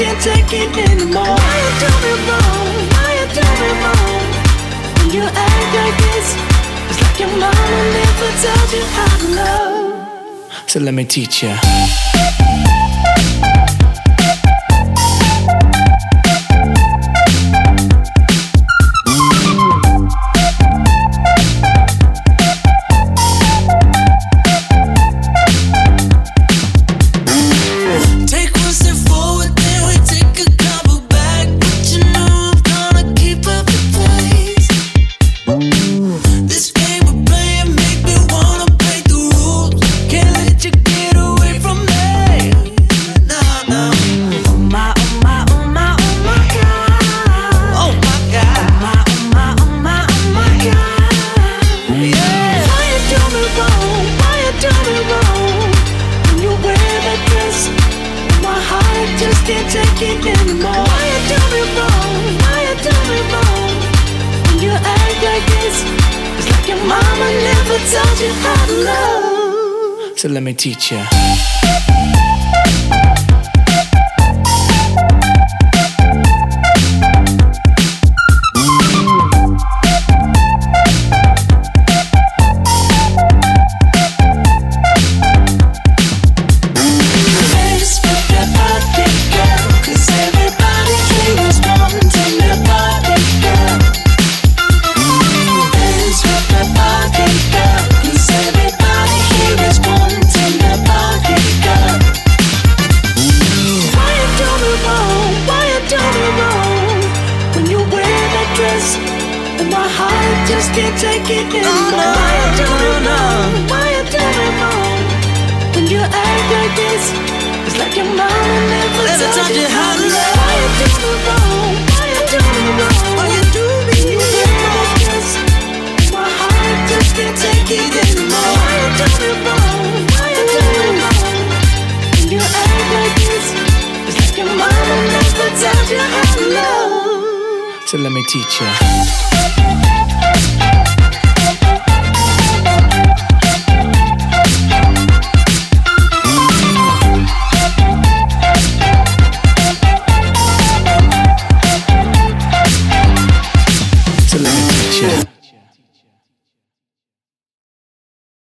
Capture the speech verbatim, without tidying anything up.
can't take it anymore. Why you do me wrong? Why you do me wrong? When you act like this, it's like your mama never taught you how to love. So let me teach you. So let me teach you. Can't take it anymore. Oh, no, why you do me wrong? Why you do me wrong? When you act like this, it's like your mama never, never taught you how to love. Why you do me wrong? Why you do me wrong? Why you do me wrong? My heart just can't take it anymore. Why you do me wrong? Why you do me wrong? When you act like this, it's like your mama never taught you how to love. So let me teach you. So let me teach you.